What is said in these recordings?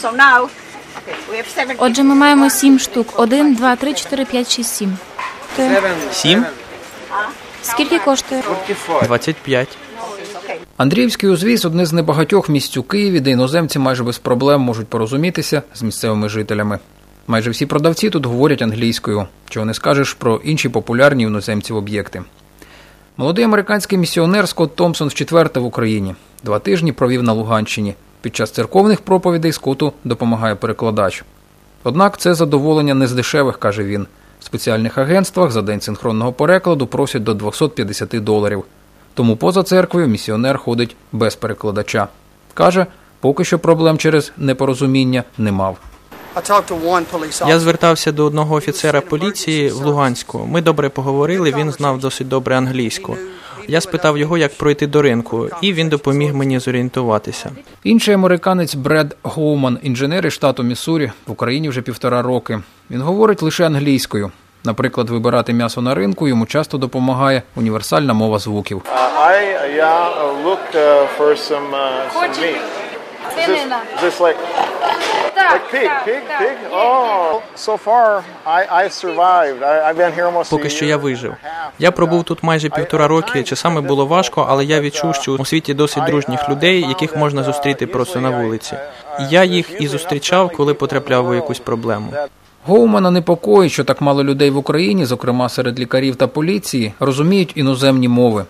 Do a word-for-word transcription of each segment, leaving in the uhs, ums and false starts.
Отже, ми маємо сім штук. Один, два, три, чотири, п'ять, шість, сім. Сім? Скільки коштує? Двадцять п'ять. Андріївський узвіз – одне з небагатьох місць у Києві, де іноземці майже без проблем можуть порозумітися з місцевими жителями. Майже всі продавці тут говорять англійською, чого не скажеш про інші популярні іноземців об'єкти. Молодий американський місіонер Скотт Томпсон вчетверте в Україні. Два тижні провів на Луганщині. Під час церковних проповідей Скотту допомагає перекладач. Однак це задоволення не з дешевих, каже він. В спеціальних агентствах за день синхронного перекладу просять до двісті п'ятдесят доларів. Тому поза церквою місіонер ходить без перекладача. Каже, поки що проблем через непорозуміння не мав. Я звертався до одного офіцера поліції в Луганську. Ми добре поговорили, він знав досить добре англійську. Я спитав його, як пройти до ринку, і він допоміг мені зорієнтуватися. Інший американець Бред Гоуман, інженер із штату Міссурі, в Україні вже півтора роки. Він говорить лише англійською. Наприклад, вибирати м'ясо на ринку йому часто допомагає універсальна мова звуків. Поки що я вижив. Я пробув тут майже півтора роки, часами було важко, але я відчув, що у світі досить дружніх людей, яких можна зустріти просто на вулиці. Я їх і зустрічав, коли потрапляв у якусь проблему. Гоумана непокоїть, що так мало людей в Україні, зокрема серед лікарів та поліції, розуміють іноземні мови.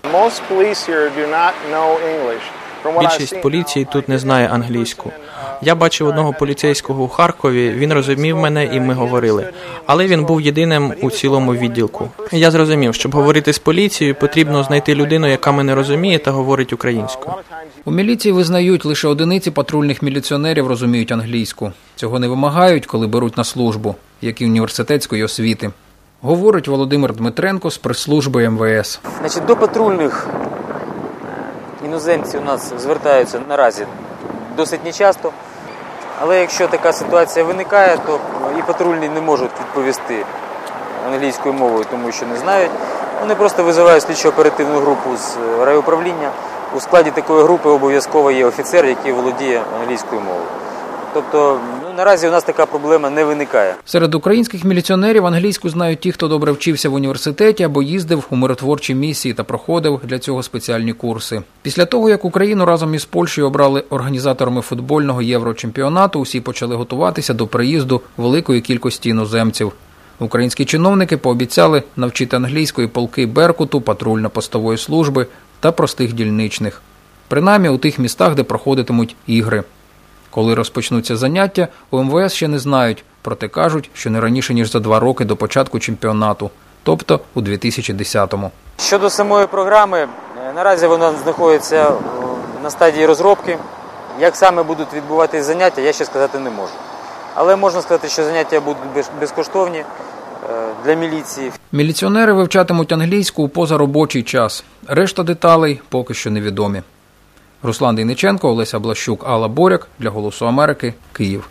Більшість поліції тут не знає англійську. Я бачив одного поліцейського у Харкові, він розумів мене і ми говорили. Але він був єдиним у цілому відділку. Я зрозумів, щоб говорити з поліцією, потрібно знайти людину, яка мене розуміє та говорить українською. У міліції визнають, лише одиниці патрульних міліціонерів розуміють англійську. Цього не вимагають, коли беруть на службу, як і університетської освіти. Говорить Володимир Дмитренко з прес-служби ем ве ес. Значить, до патрульних іноземці у нас звертаються наразі досить нечасто. Але якщо така ситуація виникає, то і патрульні не можуть відповісти англійською мовою, тому що не знають. Вони просто визивають слідчо-оперативну групу з райуправління. У складі такої групи обов'язково є офіцер, який володіє англійською мовою. Тобто, ну, наразі у нас така проблема не виникає. Серед українських міліціонерів англійську знають ті, хто добре вчився в університеті або їздив у миротворчі місії та проходив для цього спеціальні курси. Після того, як Україну разом із Польщею обрали організаторами футбольного єврочемпіонату, усі почали готуватися до приїзду великої кількості іноземців. Українські чиновники пообіцяли навчити англійської полки Беркуту, патрульно-постової служби та простих дільничних. Принаймні у тих містах, де проходитимуть ігри. Коли розпочнуться заняття, у ем ве ес ще не знають, проте кажуть, що не раніше, ніж за два роки до початку чемпіонату, тобто у дві тисячі десятому. Щодо самої програми, наразі вона знаходиться на стадії розробки. Як саме будуть відбуватися заняття, я ще сказати не можу. Але можна сказати, що заняття будуть безкоштовні для міліції. Міліціонери вивчатимуть англійську у позаробочий час. Решта деталей поки що невідомі. Руслан Дейниченко, Олеся Блащук, Алла Боряк. Для «Голосу Америки», Київ.